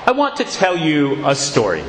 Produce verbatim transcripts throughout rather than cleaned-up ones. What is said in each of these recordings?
I want to tell you a story.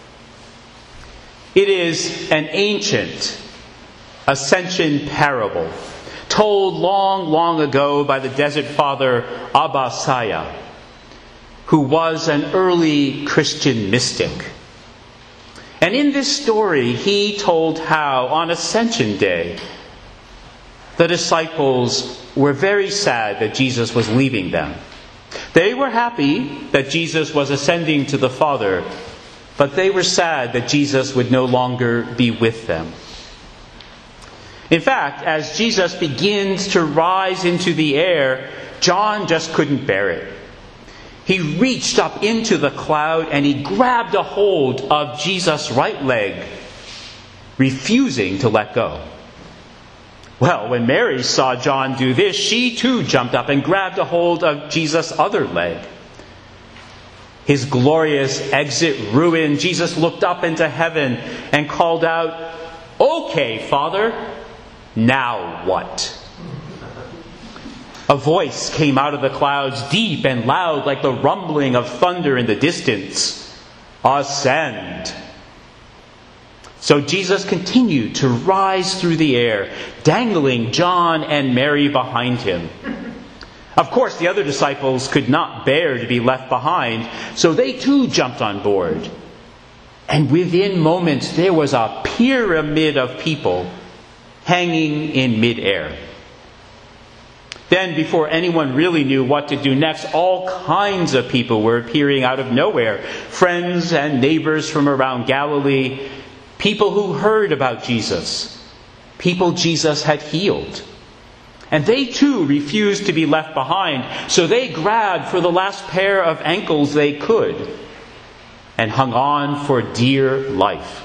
It is an ancient ascension parable told long, long ago by the desert father Abba Saya, who was an early Christian mystic. And in this story, he told how on Ascension Day, the disciples were very sad that Jesus was leaving them. They were happy that Jesus was ascending to the Father, but they were sad that Jesus would no longer be with them. In fact, as Jesus begins to rise into the air, John just couldn't bear it. He reached up into the cloud and he grabbed a hold of Jesus' right leg, refusing to let go. Well, when Mary saw John do this, she too jumped up and grabbed a hold of Jesus' other leg. His glorious exit ruined, Jesus looked up into heaven and called out, "Okay, Father, now what?" A voice came out of the clouds, deep and loud like the rumbling of thunder in the distance. "Ascend." So Jesus continued to rise through the air, dangling John and Mary behind him. Of course, the other disciples could not bear to be left behind, so they too jumped on board. And within moments, there was a pyramid of people hanging in midair. Then, before anyone really knew what to do next, all kinds of people were appearing out of nowhere. Friends and neighbors from around Galilee, people who heard about Jesus, people Jesus had healed. And they too refused to be left behind, so they grabbed for the last pair of ankles they could and hung on for dear life.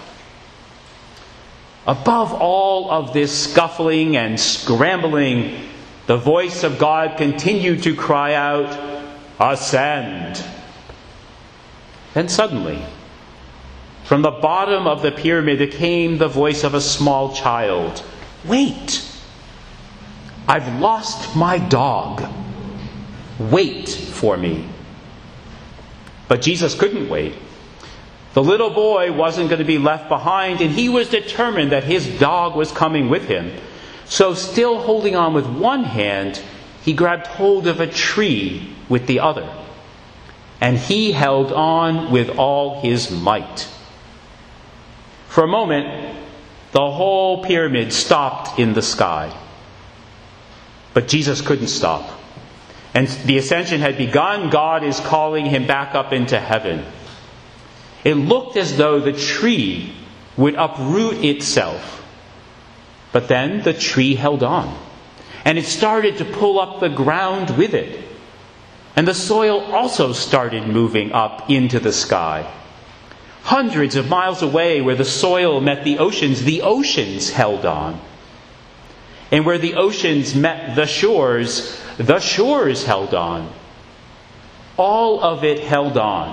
Above all of this scuffling and scrambling, the voice of God continued to cry out, "Ascend." Then suddenly, from the bottom of the pyramid, there came the voice of a small child. "Wait! I've lost my dog. Wait for me." But Jesus couldn't wait. The little boy wasn't going to be left behind, and he was determined that his dog was coming with him. So, still holding on with one hand, he grabbed hold of a tree with the other. And he held on with all his might. For a moment, the whole pyramid stopped in the sky. But Jesus couldn't stop. And the ascension had begun. God is calling him back up into heaven. It looked as though the tree would uproot itself. But then the tree held on. And it started to pull up the ground with it. And the soil also started moving up into the sky. Hundreds of miles away, where the soil met the oceans, the oceans held on. And where the oceans met the shores, the shores held on. All of it held on.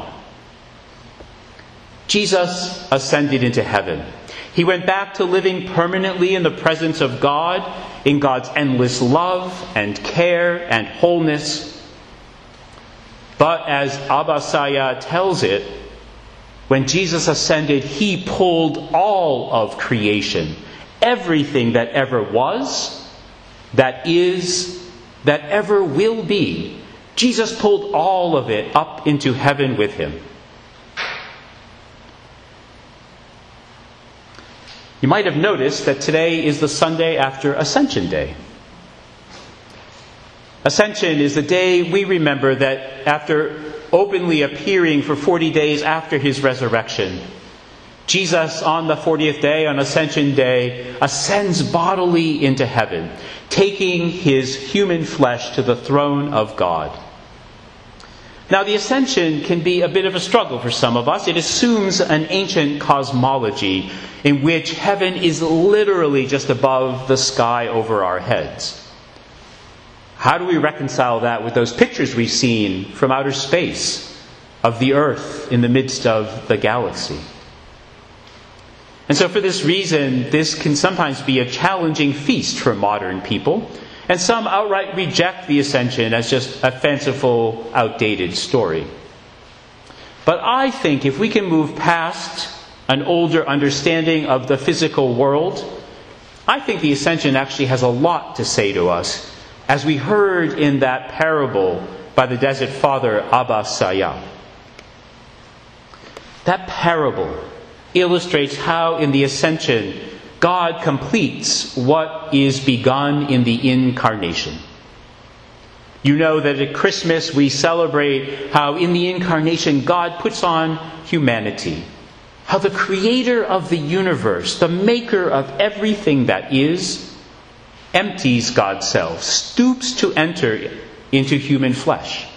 Jesus ascended into heaven. He went back to living permanently in the presence of God, in God's endless love and care and wholeness. But as Abba Saya tells it, when Jesus ascended, he pulled all of creation, everything that ever was, that is, that ever will be. Jesus pulled all of it up into heaven with him. You might have noticed that today is the Sunday after Ascension Day. Ascension is the day we remember that after openly appearing for forty days after his resurrection, Jesus on the fortieth day, on Ascension Day, ascends bodily into heaven, taking his human flesh to the throne of God. Now, the ascension can be a bit of a struggle for some of us. It assumes an ancient cosmology in which heaven is literally just above the sky over our heads. How do we reconcile that with those pictures we've seen from outer space of the Earth in the midst of the galaxy? And so for this reason, this can sometimes be a challenging feast for modern people. And some outright reject the ascension as just a fanciful, outdated story. But I think if we can move past an older understanding of the physical world, I think the Ascension actually has a lot to say to us, as we heard in that parable by the Desert Father Abba Saya. That parable illustrates how in the Ascension God completes what is begun in the Incarnation. You know that at Christmas we celebrate how in the Incarnation God puts on humanity. How the creator of the universe, the maker of everything that is, empties God's self, stoops to enter into human flesh.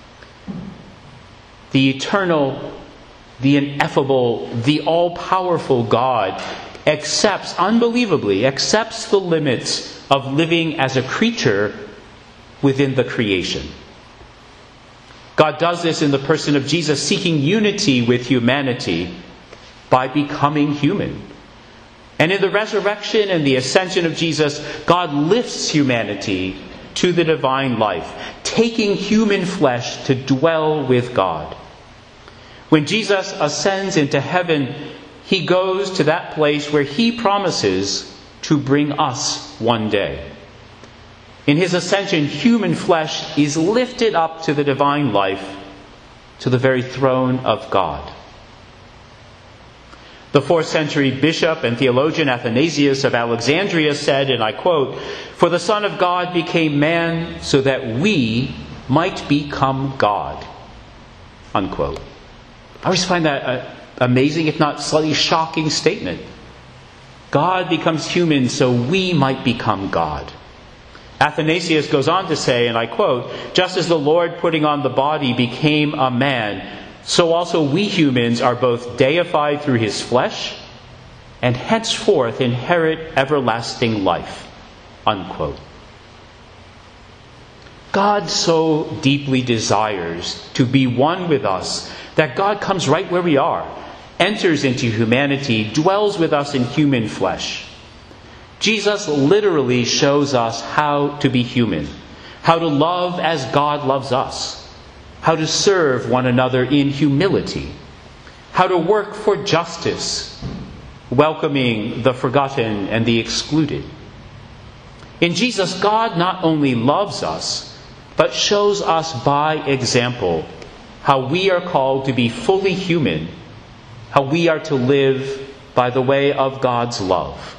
The eternal, the ineffable, the all-powerful God accepts, unbelievably, accepts the limits of living as a creature within the creation. God does this in the person of Jesus, seeking unity with humanity by becoming human. And in the resurrection and the ascension of Jesus, God lifts humanity to the divine life, taking human flesh to dwell with God. When Jesus ascends into heaven, he goes to that place where he promises to bring us one day. In his ascension, human flesh is lifted up to the divine life, to the very throne of God. The fourth century bishop and theologian Athanasius of Alexandria said, and I quote, "For the Son of God became man so that we might become God." Unquote. I always find that an amazing, if not slightly shocking statement. God becomes human so we might become God. Athanasius goes on to say, and I quote, "Just as the Lord putting on the body became a man, so also we humans are both deified through his flesh and henceforth inherit everlasting life." Unquote. God so deeply desires to be one with us that God comes right where we are, enters into humanity, dwells with us in human flesh. Jesus literally shows us how to be human, how to love as God loves us, how to serve one another in humility, how to work for justice, welcoming the forgotten and the excluded. In Jesus, God not only loves us, but shows us by example how we are called to be fully human, how we are to live by the way of God's love.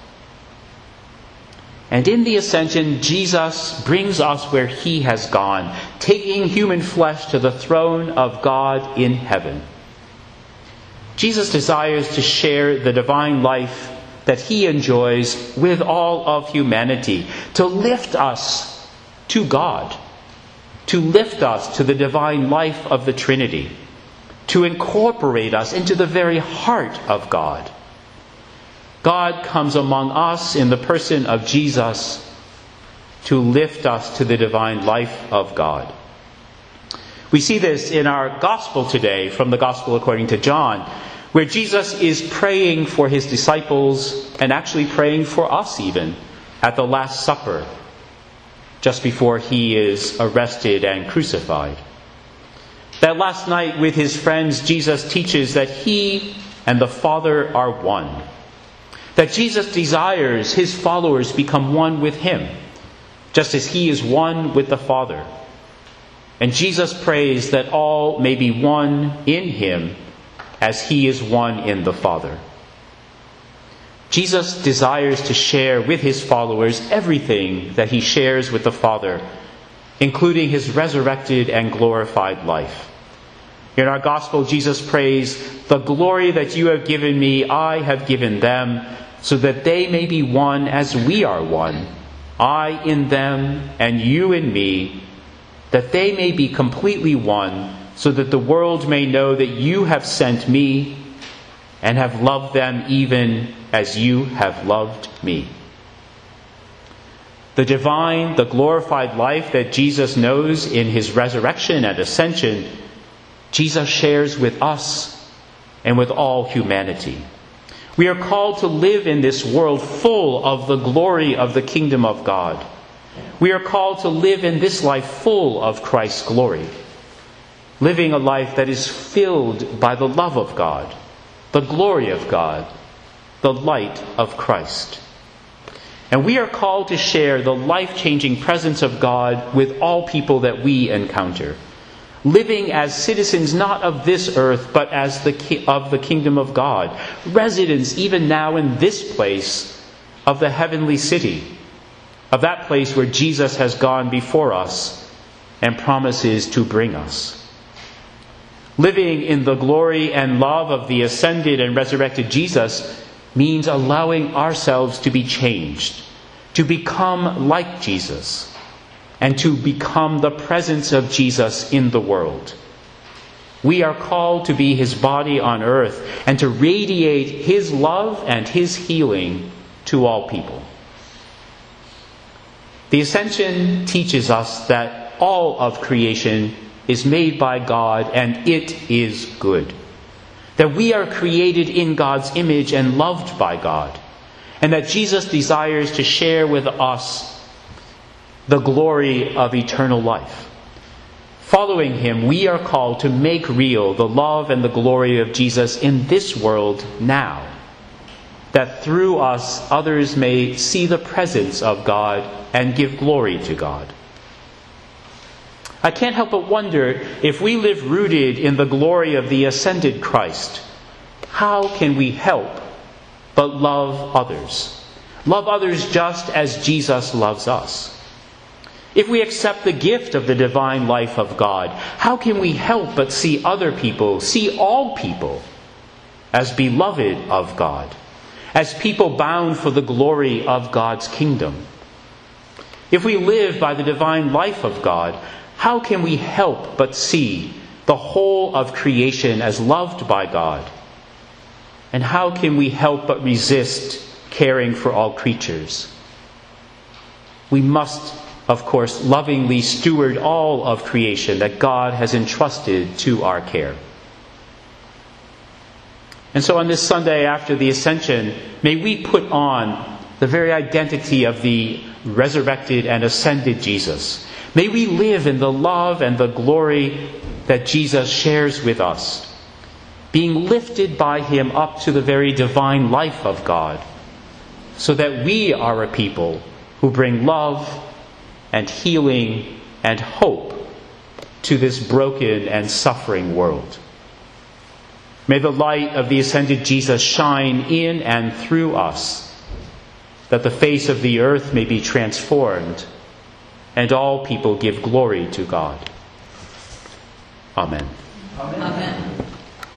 And in the ascension, Jesus brings us where he has gone, taking human flesh to the throne of God in heaven. Jesus desires to share the divine life that he enjoys with all of humanity, to lift us to God, to lift us to the divine life of the Trinity, to incorporate us into the very heart of God. God comes among us in the person of Jesus to lift us to the divine life of God. We see this in our gospel today from the Gospel according to John, where Jesus is praying for his disciples and actually praying for us even at the Last Supper, just before he is arrested and crucified. That last night with his friends, Jesus teaches that he and the Father are one. That Jesus desires his followers become one with him, just as he is one with the Father. And Jesus prays that all may be one in him, as he is one in the Father. Jesus desires to share with his followers everything that he shares with the Father, including his resurrected and glorified life. In our gospel, Jesus prays, "The glory that you have given me, I have given them, so that they may be one as we are one, I in them and you in me, that they may be completely one, so that the world may know that you have sent me and have loved them even as you have loved me." The divine, the glorified life that Jesus knows in his resurrection and ascension, Jesus shares with us and with all humanity. We are called to live in this world full of the glory of the kingdom of God. We are called to live in this life full of Christ's glory. living a life that is filled by the love of God, the glory of God, the light of Christ. And we are called to share the life-changing presence of God with all people that we encounter, living as citizens not of this earth, but as the ki- of the kingdom of God, residents even now in this place of the heavenly city, of that place where Jesus has gone before us and promises to bring us. Living in the glory and love of the ascended and resurrected Jesus means allowing ourselves to be changed, to become like Jesus, and to become the presence of Jesus in the world. We are called to be his body on earth and to radiate his love and his healing to all people. The Ascension teaches us that all of creation is made by God and it is good. That we are created in God's image and loved by God. And that Jesus desires to share with us the glory of eternal life. Following him, we are called to make real the love and the glory of Jesus in this world now. That through us others may see the presence of God and give glory to God. I can't help but wonder, if we live rooted in the glory of the ascended Christ, how can we help but love others? Love others just as Jesus loves us. If we accept the gift of the divine life of God, how can we help but see other people, see all people, as beloved of God, as people bound for the glory of God's kingdom? If we live by the divine life of God, how can we help but see the whole of creation as loved by God? And how can we help but resist caring for all creatures? We must, of course, lovingly steward all of creation that God has entrusted to our care. And so on this Sunday after the Ascension, may we put on the very identity of the resurrected and ascended Jesus. May we live in the love and the glory that Jesus shares with us, being lifted by him up to the very divine life of God, so that we are a people who bring love and healing and hope to this broken and suffering world. May the light of the ascended Jesus shine in and through us, that the face of the earth may be transformed and all people give glory to God. Amen. Amen. Amen.